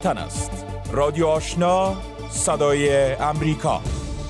تن است. رادیو آشنا، صدای امریکا.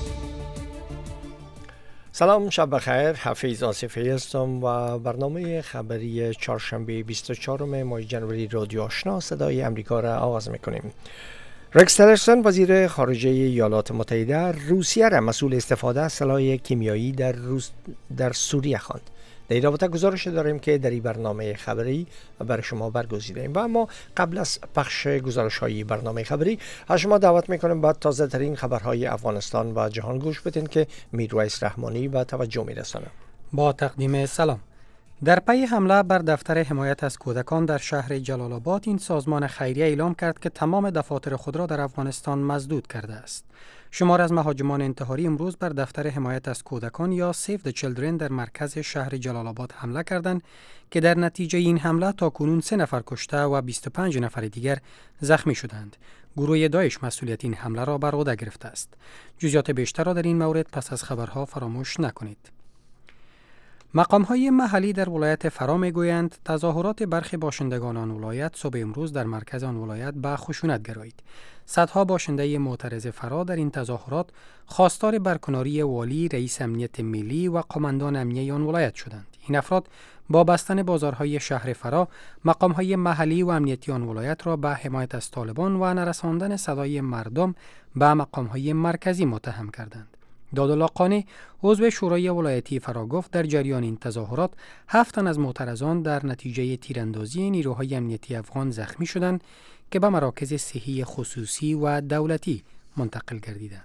سلام، شب بخیر. حفیظ آصفی هستم و برنامه خبری چهارشنبه 24 ماه جنوری رادیو آشنا صدای امریکا را آغاز میکنیم. رکس تیلرسون وزیر خارجه ایالات متحده روسیه را مسئول استفاده از سلاح کیمیایی در سوریه خواند. در این رابطه گزارش داریم که در این برنامه خبری برای شما برگزیدیم و اما قبل از پخش گزارش‌های برنامه خبری از شما دعوت میکنیم با تازه ترین خبرهای افغانستان و جهان گوش بدین که میرویس رحمانی به توجه میرسانه. با تقدیم سلام. در پی حمله بر دفتر حمایت از کودکان در شهر جلال آباد، این سازمان خیریه اعلام کرد که تمام دفاتر خود را در افغانستان مسدود کرده است. شمار از مهاجمان انتحاری امروز بر دفتر حمایت از کودکان یا سیو د چیلدرن در مرکز شهر جلال آباد حمله کردند که در نتیجه این حمله تاکنون 3 نفر کشته و 25 نفر دیگر زخمی شدند. گروه داعش مسئولیت این حمله را بر عهده گرفته است. جزئیات بیشتر را در این مورد پس از خبرها فراموش نکنید. مقام‌های محلی در ولایت فرا می‌گویند تظاهرات برخی باشندگان آن ولایت صبح امروز در مرکز آن ولایت به خشونت گرایید. صدها باشنده معترض فرا در این تظاهرات خواستار برکناری والی، رئیس امنیت ملی و قماندان امنیه آن ولایت شدند. این افراد با بستن بازارهای شهر فرا، مقام‌های محلی و امنیتی آن ولایت را به حمایت از طالبان و نرساندن صدای مردم به مقام‌های مرکزی متهم کردند. دادالله قانی، عضو شورای ولایتی فرا گفت در جریان این تظاهرات 7 تن از معترضان در نتیجه تیراندازی نیروهای امنیتی افغان زخمی شدند که به مراکز صحی خصوصی و دولتی منتقل گردیدند.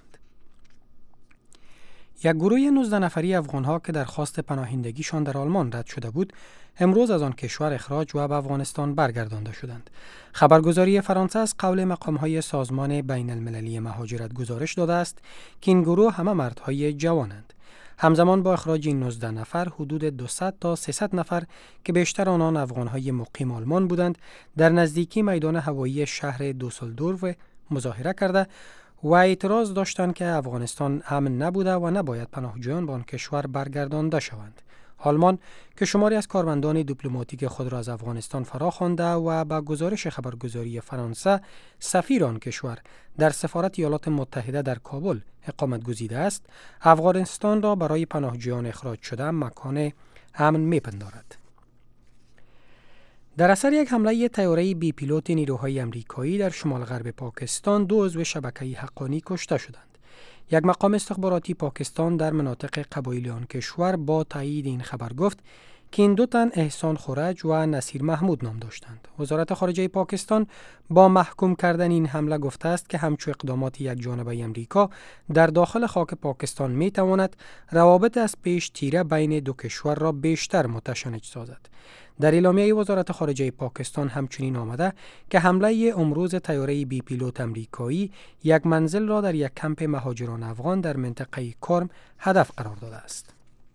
یک گروه 19 نفری افغان‌ها که درخواست پناهندگیشان در آلمان رد شده بود، امروز از آن کشور اخراج و به افغانستان برگردانده شدند. خبرگزاری فرانسه از قول مقام‌های سازمان بین المللی مهاجرت گزارش داده است که این گروه همه مردهای جوانند. همزمان با اخراج این 19 نفر، حدود 200 تا 300 نفر که بیشتر آنان افغان‌های مقیم آلمان بودند، در نزدیکی میدان هوایی شهر دوسلدورف مظاهره کرده و اعتراض داشتند که افغانستان امن نبوده و نباید پناهجویان به آن کشور برگردانده شوند. آلمان که شماری از کارمندان دیپلماتیک خود را از افغانستان فرا خوانده و با گزارش خبرگزاری فرانسه سفیر آن کشور در سفارت ایالات متحده در کابل اقامت گزیده است، افغانستان را برای پناهجویان اخراج شده مکان امن می‌پندارد. در اثر یک حمله طیاره بی پیلوت نیروهای امریکایی در شمال غرب پاکستان 2 عضو شبکه حقانی کشته شدند. یک مقام استخباراتی پاکستان در مناطق قبایلی آن کشور با تایید این خبر گفت که این 2 تن احسان خورج و نصیر محمود نام داشتند. وزارت خارجه پاکستان با محکوم کردن این حمله گفته است که همچون اقدامات یک جانبه امریکا در داخل خاک پاکستان می تواند روابط از پیش تیره بین 2 کشور را بیشتر متشنج سازد. در اعلامیه وزارت خارجه پاکستان همچنین آمده که حمله امروز طیاره بی پیلوت امریکایی یک منزل را در یک کمپ مهاجران افغان در منطقه کرم هدف قرار داده است.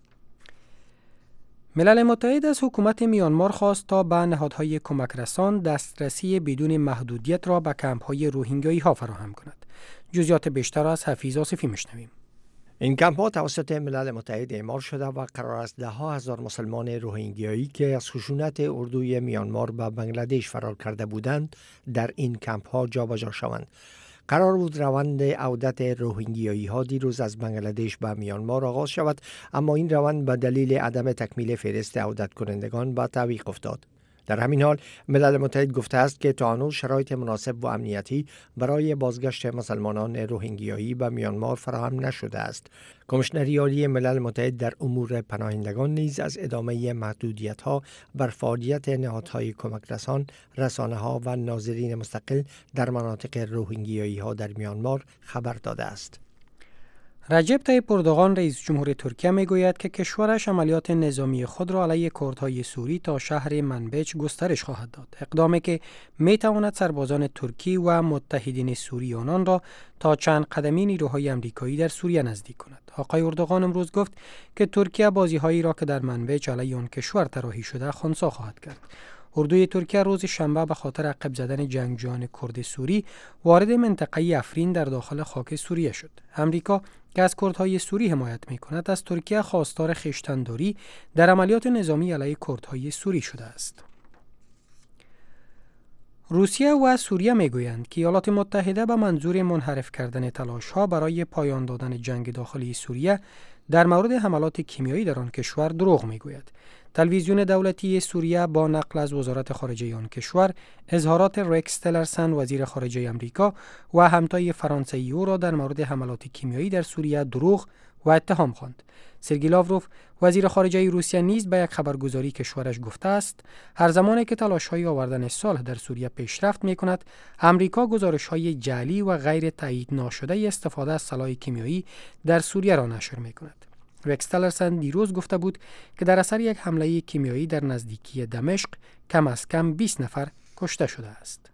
ملل متحد از حکومت میانمار خواست تا به نهادهای کمک رسان دسترسی بدون محدودیت را به کمپ‌های روهینگیایی ها فراهم کند. جزئیات بیشتر از حفیظ آصفی میشنویم. این کمپ ها توسط ملل متحد اعمال شده و قرار است 10,000 مسلمان روهینگیایی که از خشونت اردوی میانمار به بنگلادش فرار کرده بودند در این کمپ ها جابجا شوند. قرار بود روند عودت روهینگیایی ها دیروز از بنگلادش به میانمار آغاز شود، اما این روند به دلیل عدم تکمیل فهرست عودت کنندگان به تعویق افتاد. در همین حال ملل متحد گفته است که تا هنوز شرایط مناسب و امنیتی برای بازگشت مسلمانان روهینگیایی به میانمار فراهم نشده است. کمیشنری عالی ملل متحد در امور پناهندگان نیز از ادامه محدودیت‌ها بر فعالیت نهادهای کمک رسان، رسانه‌ها و ناظرین مستقل در مناطق روهینگیایی‌ها در میانمار خبر داده است. رجب طیب اردوغان رئیس جمهور ترکیه میگوید که کشورش عملیات نظامی خود را علیه کردهای سوری تا شهر منبج گسترش خواهد داد. اقدامی که میتواند سربازان ترکی و متحدین سوری آنان را تا چند قدمی نیروهای امریکایی در سوریه نزدیک کند. آقای اردوغان امروز گفت که ترکیه بازی‌هایی را که در منبج علیه آن کشور طراحی شده خنثی خواهد کرد. اردوی ترکیه روز شنبه به خاطر عقب زدن جنگجویان کرد سوری وارد منطقه افرین در داخل خاک سوریه شد. امریکا که از کردهای سوری حمایت می‌کند از ترکیه خواستار خویشتن‌داری در عملیات نظامی علیه کردهای سوری شده است. روسیه و سوریه میگویند که ایالات متحده به منظور منحرف کردن تلاش‌ها برای پایان دادن جنگ داخلی سوریه در مورد حملات کیمیایی در آن کشور دروغ میگوید. تلویزیون دولتی سوریه با نقل از وزارت خارجه آن کشور اظهارات رکس تلرسن وزیر خارجه آمریکا و همتای فرانسوی او را در مورد حملات کیمیایی در سوریه دروغ و اتهام خواند. سرگئی لاوروف وزیر خارجه روسیه نیز به یک خبرگزاری کشورش گفته است هر زمانی که تلاش‌های آوردن صلح در سوریه پیشرفت می‌کند، امریکا گزارش‌های جعلی و غیر تایید ناشده استفاده از سلاح کیمیایی در سوریه را نشر می‌کند. رکس تلرسن دیروز گفته بود که در اثر یک حمله کیمیایی در نزدیکی دمشق کم از کم 20 نفر کشته شده است.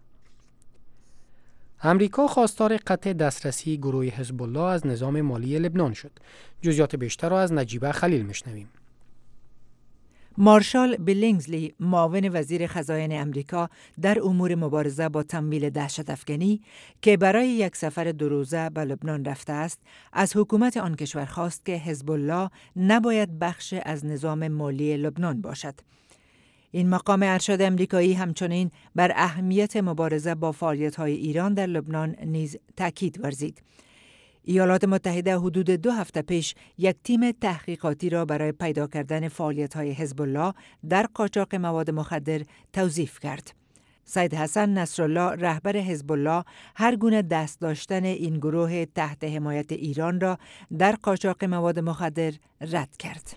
امریکا خواستار قطع دسترسی گروه حزب الله از نظام مالی لبنان شد. جزئیات بیشتر را از نجیبه خلیل میشنویم. مارشال بیلینگزلی، معاون وزیر خزاین امریکا در امور مبارزه با تمویل دهشت افکنی که برای یک سفر 2 روزه به لبنان رفته است، از حکومت آن کشور خواست که حزب الله نباید بخش از نظام مالی لبنان باشد. این مقام ارشد امریکایی همچنین بر اهمیت مبارزه با فعالیت‌های ایران در لبنان نیز تاکید ورزید. ایالات متحده حدود 2 هفته پیش یک تیم تحقیقاتی را برای پیدا کردن فعالیت‌های حزب الله در قاچاق مواد مخدر توظیف کرد. سید حسن نصرالله، رهبر حزب الله، هر گونه دست داشتن این گروه تحت حمایت ایران را در قاچاق مواد مخدر رد کرد.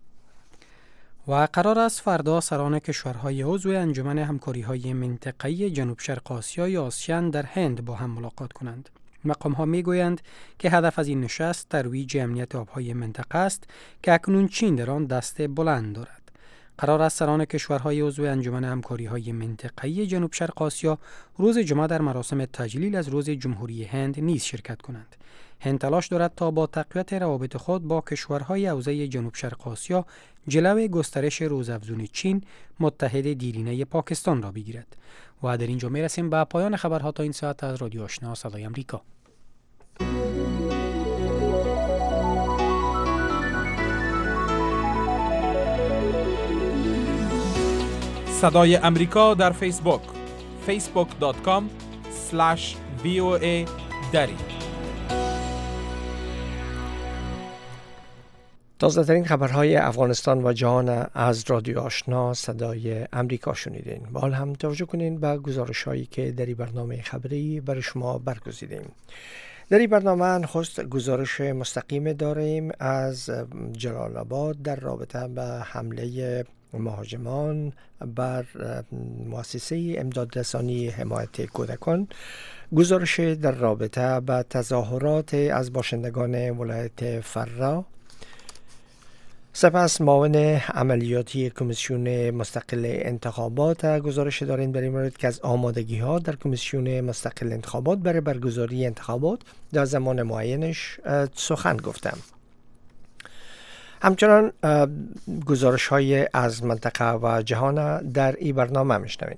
و قرار است فردا سران کشورهای عضو انجمن همکاری‌های منطقه‌ای جنوب شرق آسیا یا آسیان در هند با هم ملاقات کنند. مقام‌ها می‌گویند که هدف از این نشست ترویج امنیت آب‌های منطقه است که اکنون چین در آن دست بلند دارد. قرار است سران کشورهای عضو انجمن همکاری‌های منطقه‌ای جنوب شرق آسیا روز جمعه در مراسم تجلیل از روز جمهوری هند نیز شرکت کنند. هند تلاش دارد تا با تقویت روابط خود با کشورهای حوزه جنوب شرق آسیا جلوی گسترش روزافزون چین، متحد دیرینه پاکستان را بگیرد. و در اینجا میرسیم به پایان خبرها تا این ساعت از رادیو آشنا صدای امریکا. صدای امریکا در فیسبوک facebook.com/VOA دری. تازه ترین خبرهای افغانستان و جهان از رادیو آشنا صدای امریکا شنیدین. با حال هم توجه کنین به گزارش هایی که در این برنامه خبری برای شما برگزیدیم. در این برنامه نخست گزارش مستقیم داریم از جلال آباد در رابطه به حمله مهاجمان بر مؤسسه امدادرسانی حمایت کودکان، گزارش در رابطه به تظاهرات از باشندگان ولایت فرا، سپس معاون عملیاتی کمیسیون مستقل انتخابات گزارش داریم در این مورد که از آمادگی ها در کمیسیون مستقل انتخابات برای برگزاری انتخابات در زمان معینش سخن گفتم. همچنان گزارش های از منطقه و جهان در این برنامه میشنوید.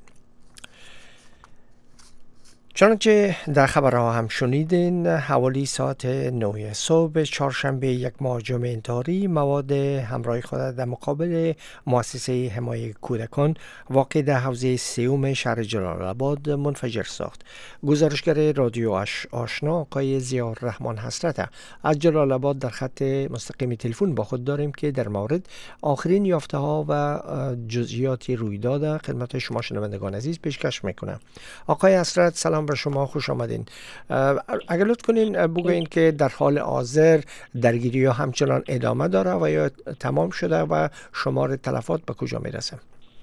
چنانچه در خبرها هم شنیدین، حوالی ساعت 9 صبح چهارشنبه یک مهاجم انتحاری مواد همراه خود در مقابل مؤسسه حمایت کودکان واقع در حوزه سیوم شهر جلال آباد منفجر ساخت. گزارشگر رادیو آشنا آقای ضیاءالرحمن حسرت از جلال آباد در خط مستقیم تلفن با خود داریم که در مورد آخرین یافته ها و جزئیات رویداد خدمت شما شنوندگان عزیز پیشکش میکنم. آقای حسرت سلام بر شما، خوش آمدین. اگر لطف کنین بگوین که در حال حاضر درگیری ها همچنان ادامه داره و یا تمام شده و شمار تلفات به کجا میرسه؟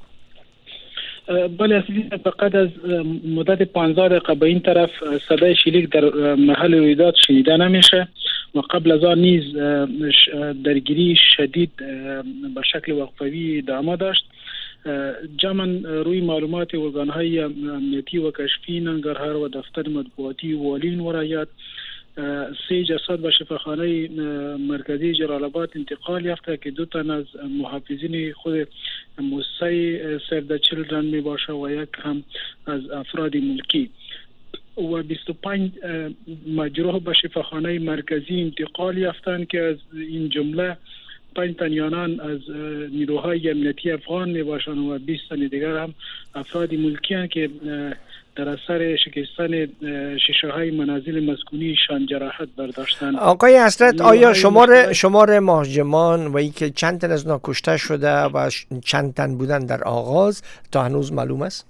بله عزیز، فقط از مدت 15 دقیقه به این طرف صدای شلیک در محل رویداد شنیده نمیشه و قبل از آن نیز درگیری شدید به شکل وقفه‌ای ادامه داشت. جمعاً روی معلومات ارگان‌های امنیتی و کشفی ننگرهار و دفتر مطبوعاتی والین ولایت 3 جسد به شفاخانه مرکزی جلال آباد انتقال یافته که 2 تن از محافظین خود مؤسسه سیو د چیلدرن می باشه و یک هم از افراد ملکی و 25 مجروح به شفاخانه مرکزی انتقال یافتند که از این جمله 5 تن یانان از نیروهای امنیتی افغان می باشند و 20 تن دیگر هم افراد ملکی هستند که در اثر شکستن شیشه‌های منازل مسکونی شان جراحت برداشتند. آقای حسرت، آیا شمار مهاجمان و اینکه چند تن از اونها کشته شده و چند تن بودن در آغاز تا هنوز معلوم است؟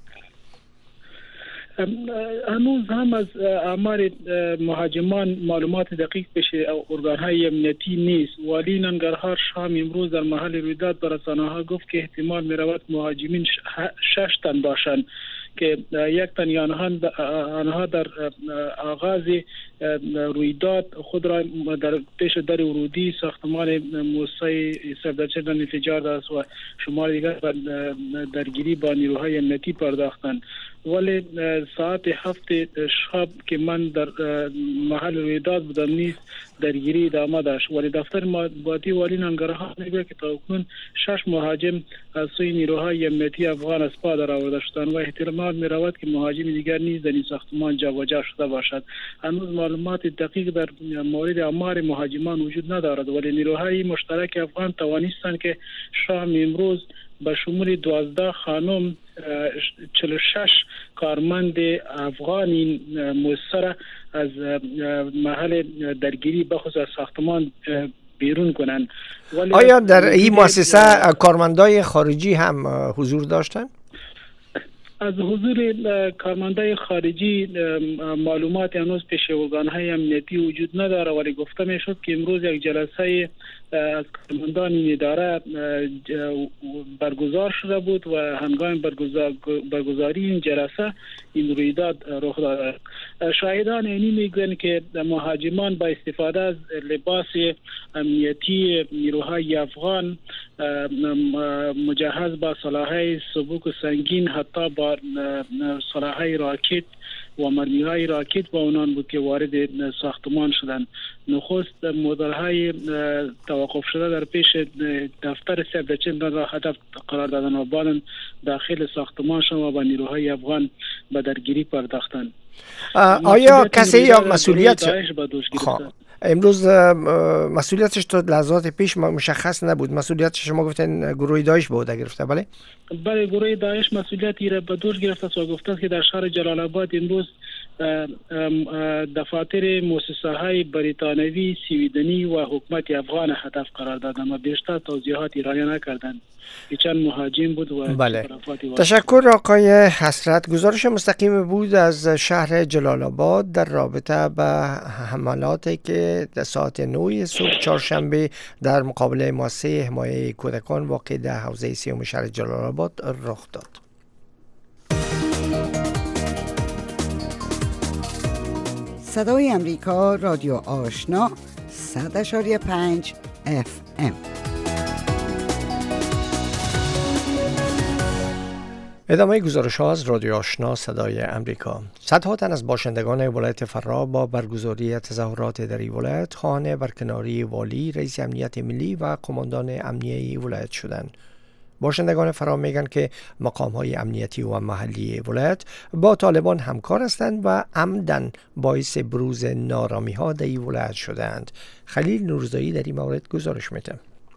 هنوز هم از اعمار مهاجمان معلومات دقیق بشه ارگان‌های امنیتی نیست. والی ننگرهار شام امروز در محل رویداد به رسانه‌ها گفت که احتمال می‌رود مهاجمین 6 تن باشند که یک تن آنها در آغاز رویداد خود را در پیش در ورودی ساختمان موسسه صفدرچه انفجار داشت و شمار دیگر درگیری با نیروهای امنیتی پرداختند. ولی ساعت 7 شب که من در محل رویداد بودم نیست درگیری ادامه داشت. ولی دفتر مطبوعاتی والی ننگرهار میگه که تاکنون 6 مهاجم از سوی نیروهای امنیتی افغان از پا در آورده شدند و احتمال می‌رود که مهاجم دیگر نیز در این ساختمان جابجا شده باشد. هنوز معلومات دقیق در مورد اعمار مهاجمان وجود ندارد، ولی نیروهای مشترک افغان توانستند که شام امروز به شمول 12 خانم 46 کارمند افغانی مؤثر از محل درگیری بخصوص از ساختمان بیرون کنند. آیا در این مؤسسه کارمندای خارجی هم حضور داشتند؟ از حضور کارمندای خارجی معلومات هنوز پیش ارگان‌های امنیتی وجود نداره، ولی گفته میشد که امروز یک جلسه از کارمندان این اداره برگزار شده بود و هنگام برگزاری این جلسه این رویداد رخ داده. شاهدان اینی میگن که مهاجمان با استفاده از لباس امنیتی نیروهای افغان مجهز با سلاح‌های سبک و سنگین، حتی با سلاح‌های راکت و مرمی‌های راکت با اونان بود که وارد ساختمان شدند. نخست مدل‌های توقف شده در پیش دفتر صفدرچه را هدف قرار دادند و بعد داخل ساختمان شدند و با نیروهای افغان به درگیری پرداختند. آیا کسی یا مسئولیت امروز مسئولیتش تا لحظات پیش مشخص نبود؟ مسئولیت شما گفتن گروه داعش به عهده گرفته، بله؟ بله، گروه داعش مسئولیتی را به دوش گرفته و گفته که در شهر جلال آباد امروز دفاتر مؤسسه‌های بریتانوی، سویدنی و حکومت افغان هدف قرار دادند و بیشتر توضیحات ارائه نکردند. چند مهاجم بود و بله. تشکر آقای حسرت. گزارش مستقیم بود از شهر جلال آباد در رابطه به حملاتی که در ساعت 9 صبح چهارشنبه در مقابل مؤسسه حمایه کودکان واقع در حوزه سیوم شهر جلال آباد رخ داد. صدای امریکا، رادیو آشنا 100.5 FM. ادامه گزارش ها از رادیو آشنا صدای امریکا. صدها تن از باشندگان ولایت فرا با برگزاری تظاهرات در این ولایت خواهان برکناری والی، رئیس امنیت ملی و قماندان امنیه ولایت شدند. باشندگان فرا میگن که مقام های امنیتی و محلی ولایت با طالبان همکار هستند و عمدن باعث بروز نارامی ها در این ولایت شدند. خلیل نورزایی در این مورد گزارش میده.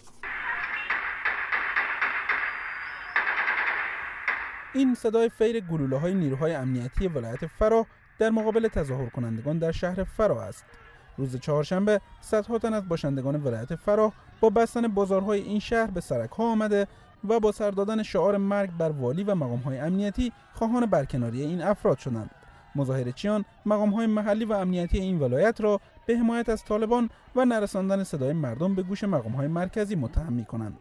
این صدای فیر گلوله‌های نیروهای امنیتی ولایت فرا در مقابل تظاهر کنندگان در شهر فرا است. روز چهارشنبه صدها تن از باشندگان ولایت فرا با بستن بازارهای این شهر به سرک‌ها آمده و با سر دادن شعار مرگ بر والی و مقام‌های امنیتی خواهان برکناری این افراد شدند. مظاهرچیان مقام‌های محلی و امنیتی این ولایت را به حمایت از طالبان و نرساندن صدای مردم به گوش مقام‌های مرکزی متهم می‌کنند.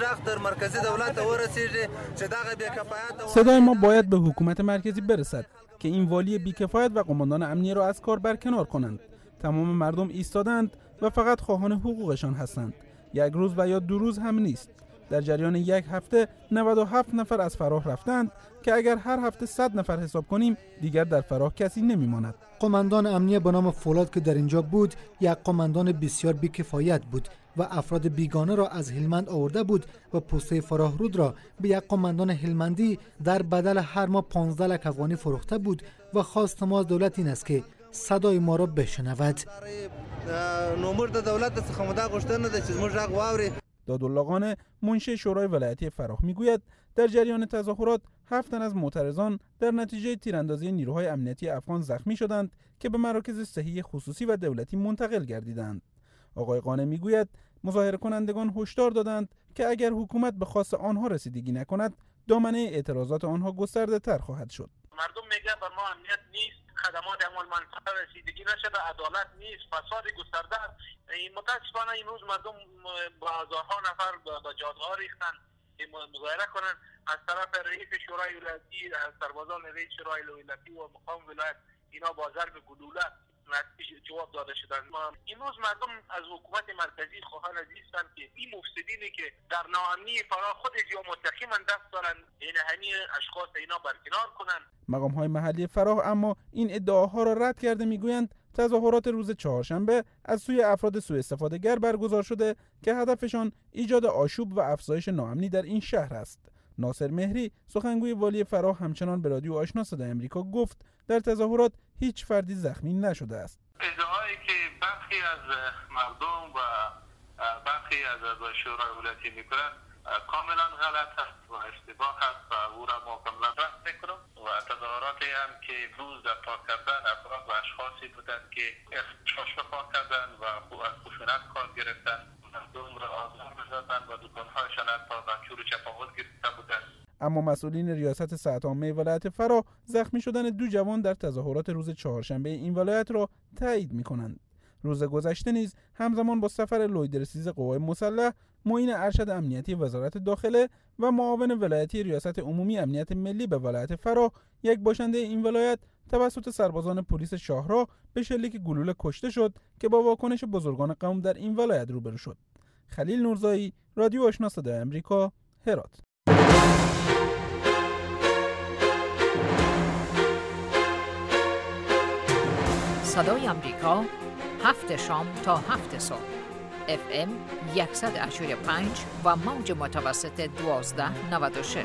صدای ما باید به حکومت مرکزی برسد که این والی بیکفایت و قماندان امنیه را از کار برکنار کنند. تمام مردم ایستادند و فقط خواهان حقوقشان هستند. یک روز و یا 2 روز هم نیست. در جریان یک هفته 97 نفر از فراه رفتند که اگر هر هفته 100 نفر حساب کنیم دیگر در فراه کسی نمیماند. قماندان امنیه به نام فولاد که در اینجا بود یک قماندان بسیار بیکفایت بود و افراد بیگانه را از هلمند آورده بود و پوسته فراه رود را به یک قماندان هلمندی در بدل هر ماه 15 لک افغانی فروخته بود و خواست ما از دولت این است که صدای ما را بشنود. دادالله قانع منشی شورای ولایتی فراه میگوید در جریان تظاهرات 7 تن از معترضان در نتیجه تیراندازی نیروهای امنیتی افغان زخمی شدند که به مراکز صحی خصوصی و دولتی منتقل گردیدند. آقای قانع میگوید مظاهره کنندگان هشدار دادند که اگر حکومت به خواست آنها رسیدگی نکند دامنه اعتراضات آنها گسترده تر خواهد شد. مردم میگه بر ما امنیت نیست، خدمات عمل منفعه رسیدگی نشده، عدالت نیست، فساد گسترده است. متاسفانه امروز مردم با هزارها نفر به جاده‌ها ریختن که مظاهره کنند. از طرف رئیس شورای ولایتی، از سربازان رئیس شورای ولایتی و مقام ولایت اینا با ضرب گلوله جواب داده شدند. امروز مردم از حکومت مرکزی خواهان هستند که این مفسدینی که در ناامنی فراه خود یا متقیما دست دارند این همین اشخاص اینا برکنار کنند. مقام‌های محلی فراه اما این ادعاها را رد کرده میگویند تظاهرات روز چهارشنبه از سوی افراد سوء استفاده‌گر برگزار شده که هدفشان ایجاد آشوب و افزایش ناامنی در این شهر است. ناصر مهری سخنگوی والی فراه همچنان به رادیو آشنا صدای آمریکا گفت در تظاهرات هیچ فردی زخمی نشده است. ادعایی که برخی از مردم و برخی از اعضای شورای ولایتی میکنند کاملا غلط است و اشتباه است و او را ما کاملا رد میکنم و تظاهراتی هم که امروز در پاک کردن افراد و اشخاصی بودند که اختشاش به پاک کردن و از خشونت کار گرفتن، مردم را آزار می‌دادند و دکان‌هایشان حتی دستور چپاول گرفته بودند. اما مسئولین ریاست صحت عامه ولایت فراه زخمی شدن 2 جوان در تظاهرات روز چهارشنبه این ولایت را تایید می‌کنند. روز گذشته نیز همزمان با سفر لویدرسیز قوای مسلح، معین ارشد امنیتی وزارت داخله و معاون ولایتی ریاست عمومی امنیت ملی به ولایت فراه، یک باشنده این ولایت توسط سربازان پلیس شاهراه به شلیک گلوله کشته شد که با واکنش بزرگان قوم در این ولایت روبرو شد. خلیل نورزایی، رادیو آشنا صدای آمریکا، هرات. صدای آمریکا 7 شام تا 7 صبح FM 100.5 و موج متوسط 1296.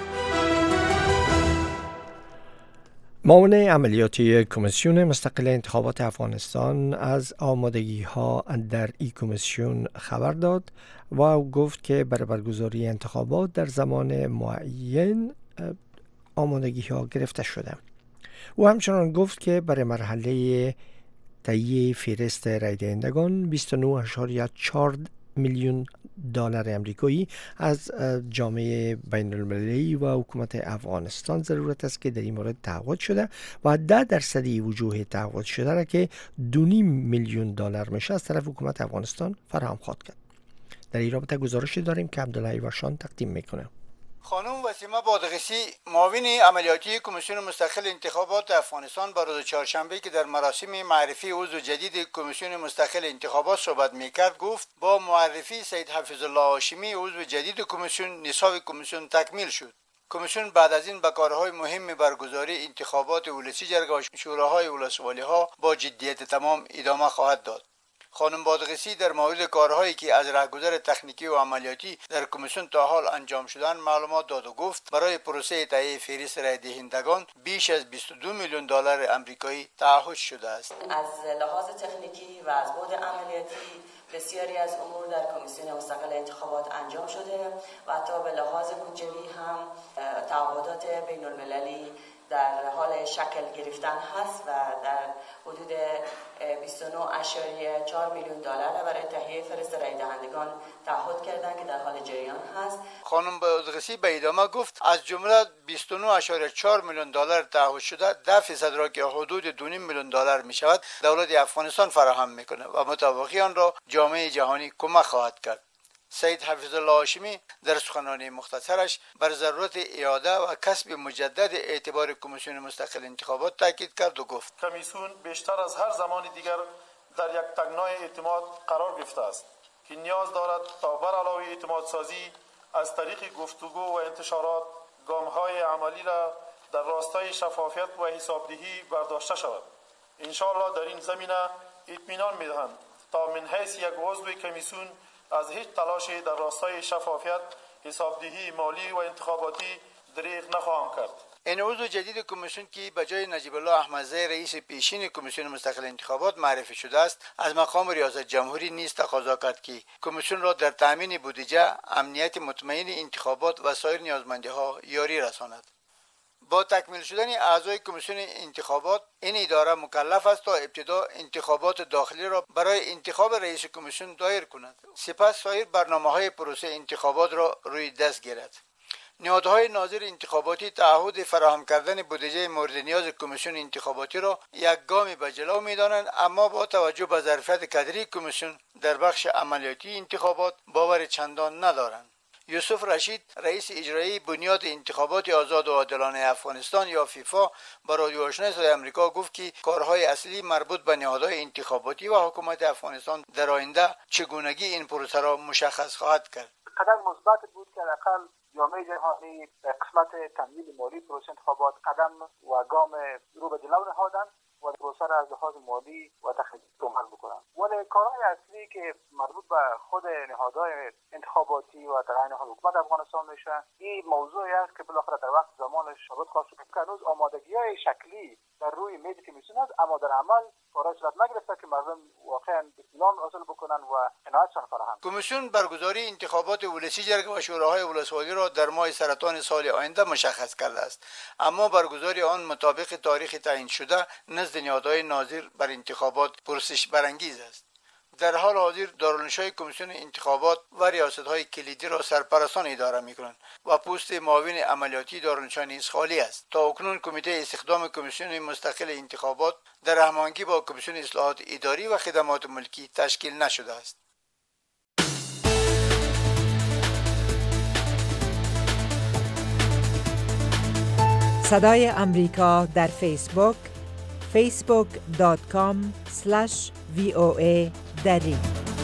معاون عملیاتی کمیسیون مستقل انتخابات افغانستان از آمادگی‌ها در این کمیسیون خبر داد و گفت که برای برگزاری انتخابات در زمان معین آمادگی‌ها گرفته شده. او همچنان گفت که برای مرحله تهیه فهرست رای دهندگان 29.4 میلیون دلار آمریکایی از جامعه بین المللی و حکومت افغانستان ضرورت است که در این مورد تعهد شده و 10% وجوه تعهد شده را که 2.5 میلیون دلار میشه از طرف حکومت افغانستان فراهم خواهد کرد. در این رابطه گزارشی داریم که عبدالله ایواشان تقدیم میکنه. خانم وسیمه بادغیسی معاون عملیاتی کمیسیون مستقل انتخابات افغانستان با روز چهارشنبه که در مراسم معرفی عضو جدید کمیسیون مستقل انتخابات صحبت میکرد گفت با معرفی سید حفیظالله هاشمی عضو جدید کمیسیون نصاب کمیسیون تکمیل شد. کمیسیون بعد از این به کارهای مهم برگزاری انتخابات ولسی جرگه و شوراهای ولسوالی‌ها با جدیت تمام ادامه خواهد داد. خانم بادغیسی در مورد کارهایی که از راهگذر تکنیکی و عملیاتی در کمیسیون تا حال انجام شدن معلومات داد و گفت برای پروسه تهیه فهرست رای دهندگان بیش از 22 میلیون دلار آمریکایی تعهد شده است. از لحاظ تکنیکی و از بعد عملیاتی بسیاری از امور در کمیسیون مستقل انتخابات انجام شده و حتی به لحاظ بودجه‌ای هم تعهدات بین المللی در حال شکل گرفتن هست و در حدود 29.4 میلیون دلار برای تهیه فهرست رای دهندگان تعهد کردند که در حال جریان هست. خانم بادغیسی به ادامه گفت از جمله 29.4 میلیون دلار تعهد شده 10% را که حدود 2.5 میلیون دلار می شود دولت افغانستان فراهم میکنه و مطابقی آن را جامعه جهانی کمک خواهد کرد. سید حفیظالله هاشمی در سخنرانی مختصرش بر ضرورت اعاده و کسب مجدد اعتبار کمیسیون مستقل انتخابات تاکید کرد و گفت کمیسیون بیشتر از هر زمان دیگر در یک تنگنای اعتماد قرار گرفته است که نیاز دارد تا بر علاوه اعتماد سازی از طریق گفتگو و انتشارات گام‌های عملی را در راستای شفافیت و حسابدهی برداشته شود. ان شاءالله در این زمینه اطمینان می‌دهم تا من حیث یک عضو کمیسیون از هیچ تلاشی در راستای شفافیت، حسابدهی مالی و انتخاباتی دریغ نخواهم کرد. این عضو جدید کمیسیون که به جای نجیب الله احمدزی رئیس پیشین کمیسیون مستقل انتخابات معرفی شده است، از مقام ریاست جمهوری نیز تقاضا کرد که کمیسیون را در تامین بودجه، امنیت مطمئن انتخابات و سایر نیازمندی‌ها یاری رساند. با تکمیل شدن اعضای کمیسیون انتخابات، این اداره مکلف است تا ابتدا انتخابات داخلی را برای انتخاب رئیس کمیسیون دایر کند. سپس سایر برنامه‌های پروسه انتخابات را روی دست گیرد. نهادهای ناظر انتخاباتی تعهد فراهم کردن بودجه مورد نیاز کمیسیون انتخاباتی را یک گام به جلو می‌دانند، اما با توجه به ظرفیت کادری کمیسیون در بخش عملیاتی انتخابات باور چندان ندارند. یوسف رشید، رئیس اجرایی بنیاد انتخابات آزاد و عادلانه افغانستان یا فیفا، با رادیو آشنا صدای آمریکا گفت که کارهای اصلی مربوط به نهادهای انتخاباتی و حکومت افغانستان در آینده چگونگی این پروسه را مشخص خواهد کرد. قدم مثبت بود که حداقل جامعه جهانی در قسمت تمویل مالی پروسه انتخابات قدم و گام رو به جلو نهادند و پروسه را از لحاظ مالی و تخنیکی کمک بکنند. ولی کارهای اصلی که مربوط به خود نهادهای انتخاباتی و در عین حال حکومت افغانستان میشه، این موضوعی است که بالاخره در وقت زمانش ثابت خواهد شد که هنوز آمادگی‌های شکلی در روی میز کمیسیون است، اما در عمل کارها صورت نگرفته که مردم واقعا اطمینان حاصل بکنن و قناعتشان فراهم. کمیسیون برگزاری انتخابات ولسی جرگه و شوراهای ولسوالی را در ماه سرطان سال آینده مشخص کرده است، اما برگزاری آن مطابق تاریخ تعیین شده نزد نهادهای ناظر بر انتخابات پرسش برانگیز است. در حال حاضر دارالنشای کمیسیون انتخابات و ریاست‌های کلیدی را سرپرستان اداره می‌کنند و پست معاون عملیاتی دارالنشا نیز خالی است. تا اکنون کمیته استخدام کمیسیون مستقل انتخابات در هماهنگی با کمیسیون اصلاحات اداری و خدمات ملکی تشکیل نشده است. صدای امریکا در فیسبوک facebook.com/VOA دری.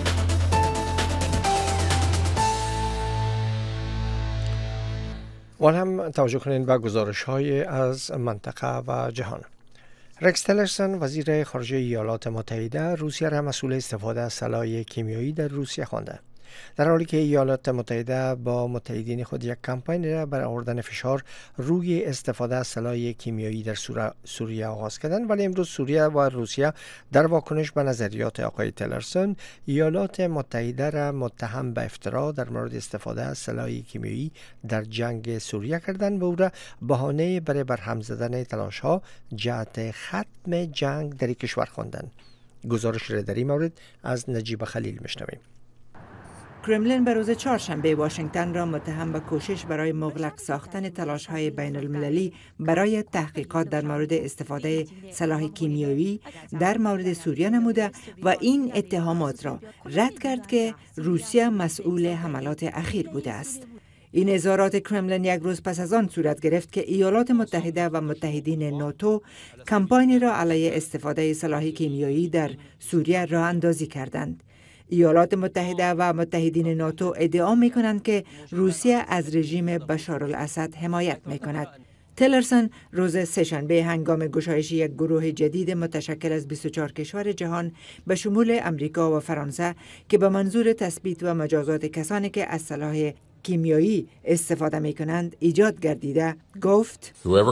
و هم توجه کنین به گزارش‌های از منطقه و جهان. رکس تیلرسون، وزیر خارجه ایالات متحده، روسیه را مسئول استفاده از سلاح کیمیایی در روسیه خوانده، در حالی که ایالات متحده با متحدین خود یک کمپین را برای آوردن فشار روی استفاده از سلاح کیمیایی در سوریه آغاز کردند. ولی امروز سوریه و روسیه در واکنش به نظریات آقای تیلرسون ایالات متحده را متهم به افترا در مورد استفاده از سلاح کیمیایی در جنگ سوریه کردند و او را بهانه برای برهم زدن تلاش‌ها جهت ختم جنگ در کشور خواندند. گزارش را در این مورد از نجیب خلیل میشنویم. کرملین به روز چهارشنبه واشنگتن را متهم به کوشش برای مغلق ساختن تلاش‌های بین المللی برای تحقیقات در مورد استفاده سلاح کیمیایی در مورد سوریه نموده و این اتهامات را رد کرد که روسیه مسئول حملات اخیر بوده است. این اظهارات کرملین یک روز پس از آن صورت گرفت که ایالات متحده و متحدین ناتو کمپاینی را علیه استفاده سلاح کیمیایی در سوریه راه اندازی کردند. ایالات متحده و متحدین ناتو ادعا می کنند که روسیه از رژیم بشارالاسد حمایت می کند. تیلرسون روز سه‌شنبه هنگام گشایش یک گروه جدید متشکل از 24 کشور جهان به شمول امریکا و فرانسه که به منظور تثبیت و مجازات کسانی که از سلاح کیمیایی استفاده می کنند ایجاد گردیده گفت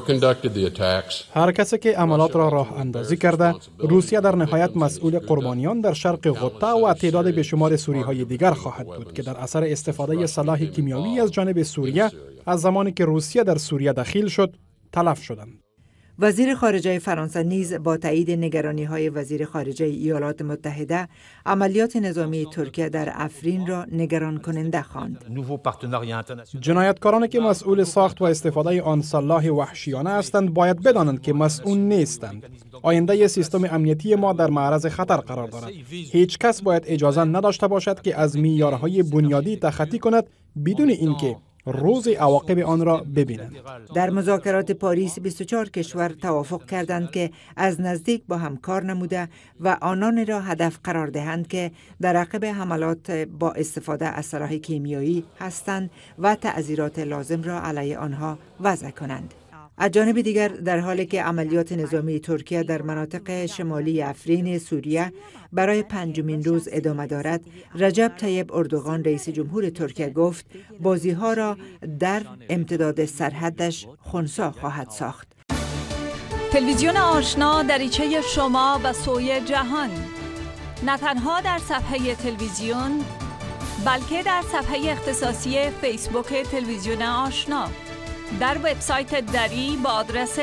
هر کسی که عملات را راه اندازی کرده، روسیه در نهایت مسئول قربانیان در شرق غوطه و تعداد بیشمار سوریهای دیگر خواهد بود که در اثر استفاده سلاح کیمیایی از جانب سوریه از زمانی که روسیه در سوریه دخیل شد تلف شدند. وزیر خارجه فرانسه نیز با تایید نگرانی‌های وزیر خارجه ایالات متحده عملیات نظامی ترکیه در افرین را نگران کننده خواند. جنایتکارانی که مسئول ساخت و استفاده آن سلاح وحشیانه هستند باید بدانند که مسئول نیستند. آینده سیستم امنیتی ما در معرض خطر قرار دارد. هیچ کس باید اجازه نداشته باشد که از معیارهای بنیادی تخطی کند بدون اینکه روز عواقب آن را ببینند. در مذاکرات پاریس 24 کشور توافق کردند که از نزدیک با هم کار نموده و آنان را هدف قرار دهند که در عقب حملات با استفاده از سلاح کیمیایی هستند و تعزیرات لازم را علیه آنها وضع کنند. از جانب دیگر در حالی که عملیات نظامی ترکیه در مناطق شمالی افرین سوریه برای پنجمین روز ادامه دارد، رجب طیب اردوغان رئیس جمهور ترکیه گفت بازی‌ها را در امتداد سرحدش خنثی خواهد ساخت. تلویزیون آشنا دریچه شما به سوی جهان، نه تنها در صفحه تلویزیون بلکه در صفحه اختصاصی فیسبوک تلویزیون آشنا، در وبسایت دری با آدرس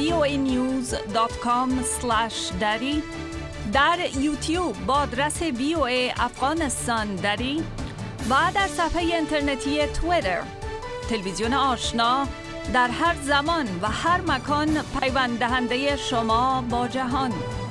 voanews.com/dari، در یوتیوب با آدرس VOA افغانستان دری و در صفحه اینترنتی توییتر. تلویزیون آشنا در هر زمان و هر مکان پیوند دهنده شما با جهان.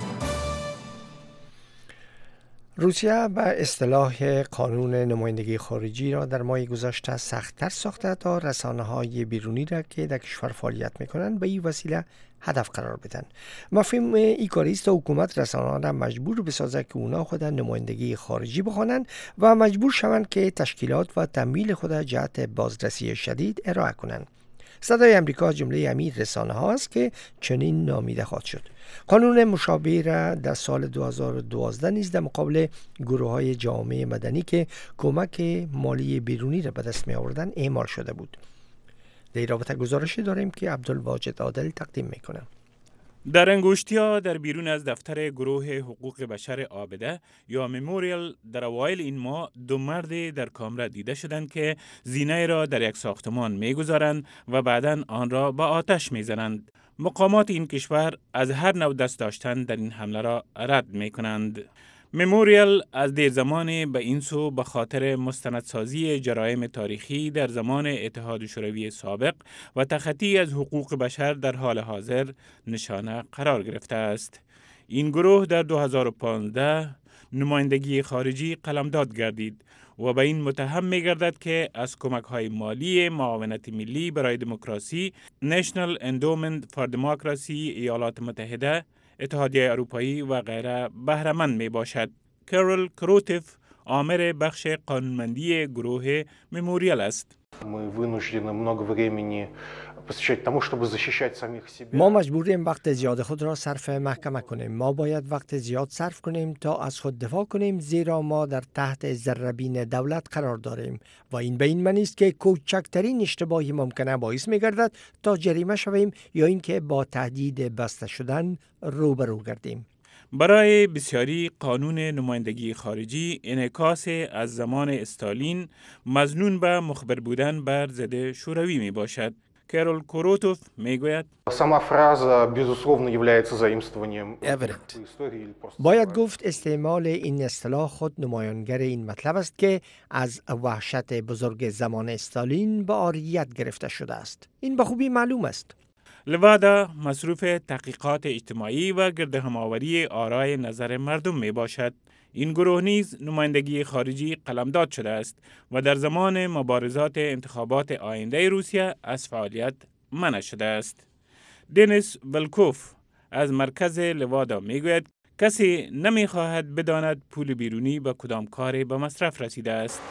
روسیه به اصطلاح قانون نمایندگی خارجی را در ماه گذشته سخت‌تر ساخته تا رسانه‌های بیرونی را که در کشور فعالیت می‌کنند به این وسیله هدف قرار بدن. مفهوم این کاری است تا حکومت رسانه‌ها را مجبور بسازد که اونا خود نمایندگی خارجی بخوانند و مجبور شوند که تشکیلات و تمویل خود جهت بازرسی شدید ارائه کنند. صدای امریکا جمله امیر رسانه ها است که چنین نامیده خواهد شد. قانون مشابه را در سال 2012 نیز در مقابل گروه های جامعه مدنی که کمک مالی بیرونی را به دست می آوردند اعمال شده بود. در رابطه گزارشی داریم که عبدالواجد عادل تقدیم می کنم. در انگشتیا در بیرون از دفتر گروه حقوق بشر عابده یا مموریال در اوایل این ماه دو مرد در کامره دیده شدند که زینه را در یک ساختمان می‌گذارند و بعداً آن را با آتش می‌زنند. مقامات این کشور از هر نوع دست داشتن در این حمله را رد می‌کنند. مموریال از دیر زمان به این سو به خاطر مستندسازی جرایم تاریخی در زمان اتحاد شوروی سابق و تخطی از حقوق بشر در حال حاضر نشانه قرار گرفته است. این گروه در 2015 نمایندگی خارجی قلمداد گردید و به این متهم می گردد که از کمک‌های مالی معاونت ملی برای دموکراسی National Endowment for Democracy ایالات متحده، اتحادیه اروپایی و غیره بهره‌مند می باشد. کارول کروتف آمر بخش قانونمندی گروه مموریال است. ما مجبوریم وقت زیاد خود را صرف محکمه کنیم. ما باید وقت زیاد صرف کنیم تا از خود دفاع کنیم، زیرا ما در تحت ذره‌بین دولت قرار داریم و این به این معنی است که کوچکترین اشتباهی ممکنه باعث می‌گردد تا جریمه شویم یا اینکه با تهدید بسته شدن روبرو گردیم. برای بسیاری قانون نمایندگی خارجی انعکاس از زمان استالین مظنون به مخبر بودن بر ضد شوروی می باشد. کارول کوروتوف می گوید باید گفت استعمال این اصطلاح خود نمایانگر این مطلب است که از وحشت بزرگ زمان استالین به عاریت گرفته شده است. این به خوبی معلوم است. لوادا مصروف تحقیقات اجتماعی و گردهم‌آوری آرای نظر مردم می باشد. این گروه نیز نمایندگی خارجی قلمداد شده است و در زمان مبارزات انتخابات آینده روسیه از فعالیت منع شده است. دنیس ولکوف از مرکز لوادا می گوید کسی نمی خواهد بداند پول بیرونی به کدام کاری به مصرف رسیده است.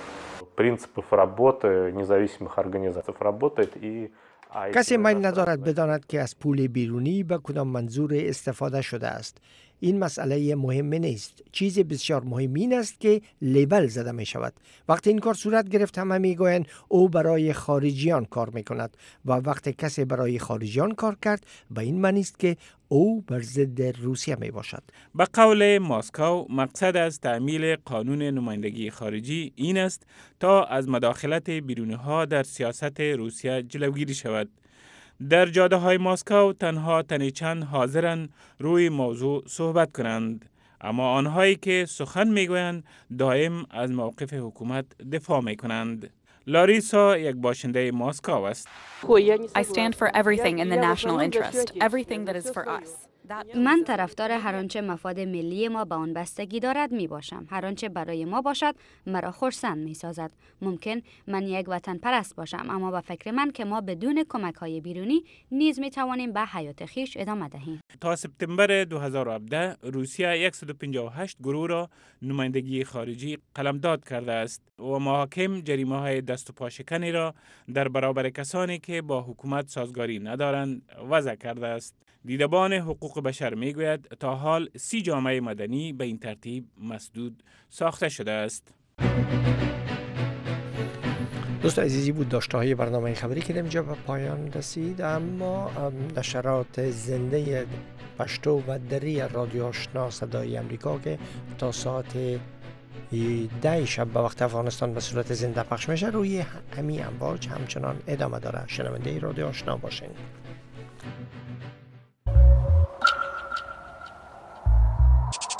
کسی میل ندارد بداند که از پول بیرونی به کدام منظور استفاده شده است. این مسئله مهم نیست. چیز بسیار مهم این است که لیبل زده می شود. وقتی این کار صورت گرفت همه می گویند او برای خارجیان کار می کند و وقتی کسی برای خارجیان کار کرد به این معنی است که او بر ضد روسیه می باشد. به قول مسکو مقصد از تعمیل قانون نمایندگی خارجی این است تا از مداخلت بیرونی ها در سیاست روسیه جلوگیری شود. در جاده های مسکو تنها تنی چند حاضرند روی موضوع صحبت کنند، اما آنهایی که سخن میگویند دائم از موقف حکومت دفاع میکنند. لاریسا یک باشنده مسکو است. I stand for everything in the national interest, everything that is for us. من طرفدار هر آنچه مفاد ملی ما به آن بستگی دارد می باشم. هر آنچه برای ما باشد مرا خرسند می سازد. ممکن من یک وطن پرست باشم، اما با فکر من که ما بدون کمک های بیرونی نیز می توانیم به حیات خیش ادامه دهیم. تا سپتامبر 2017 روسیه 158 گروه را نمایندگی خارجی قلمداد کرده است و محاکم جریمه های دست و پاشکنی را در برابر کسانی که با حکومت سازگاری ندارند وضع کرده است. دیدبان حقوق بشر میگوید تا حال 30 جامعه مدنی به این ترتیب مسدود ساخته شده است. دوست عزیزی بود داشته‌های برنامه خبری که اینجا به پایان رسید، اما نشرات زنده پشتو و دری رادیو آشنا صدای امریکا که تا ساعت 10 شب به وقت افغانستان به صورت زنده پخش میشه روی همین امواج همچنان ادامه داره. شنونده رادیو آشنا باشین.